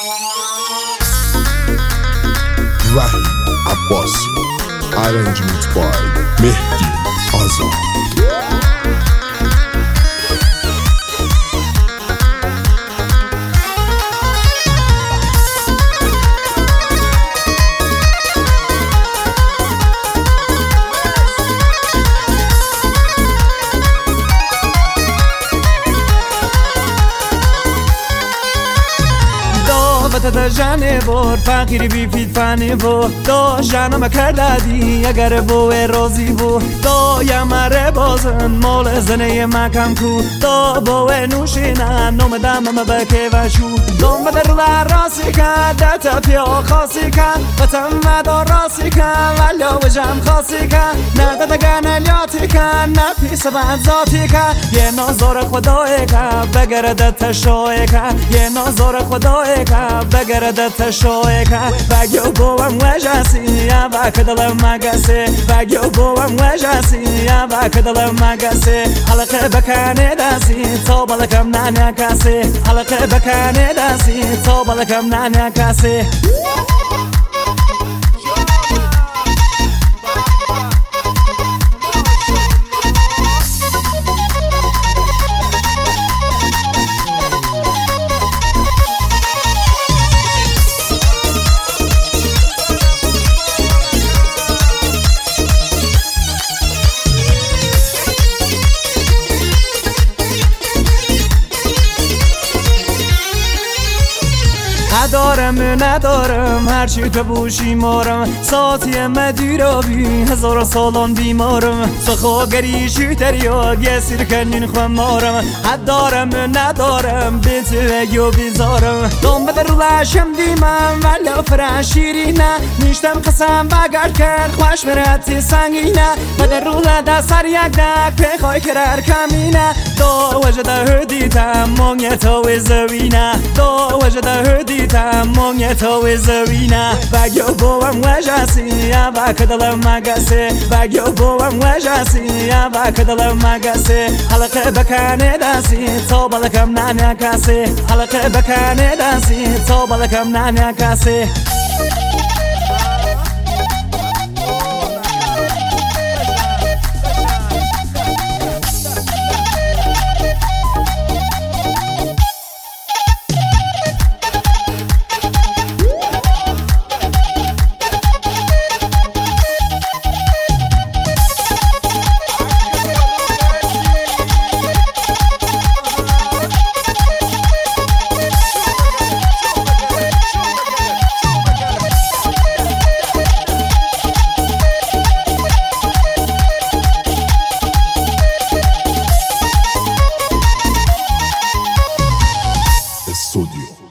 Rahim Abbasi. Arrangement by Mehdi Azar. تا جانه بور فقیر بی فید فنی بو دا جانم کردی اگر بو روزی بو دا یمره بازن مال زنه مکم کو دا بو نوشینا نوم دمم بکه و شو دوم بدر راسی کن دتا پیا خاصی کن بتم مدا راسی کن ولا وجم خاصی کن نداد گنلیاتی کن نفیس بند ذاتی کن یه نازار خدای کن بگرد تشای کن یه نازار خدای کن بگرد تشای کن بگو بوم وجاسی یا بکدلم مگسی بگو بوم وجاسی یا بکدلم مگسی حلقه بکنه دستی تا بالکم ننه کسی حلقه بکنه دستی تا بالکم ننه کسی ندارم هرچی که بوشی مارم ساعتی مدیرابی هزار سالان بیمارم سخاگری شوتریاد یه سیر کنین خواه مارم ندارم بیت یو بیزارم دوم بدر لشم دیمم ولی فرشیری نه نیشتم قسم بگرد کرد خوش مرتی سنگینه بدر روله ده سر یک دک پیخوای کرر کمینه دا وجده هدیتم مانگه تاوی زوینه دا وجده هدیتم مانگه تاوی زوینه بگو بوم وجاسی یا بکدلم مگسی بگو بوم وجاسی یا بکدلم مگسی حلقه بکنه دستی تا بالکم ننه کسی حلقه بکنه دستی تا بالکم ننه کسی Studio.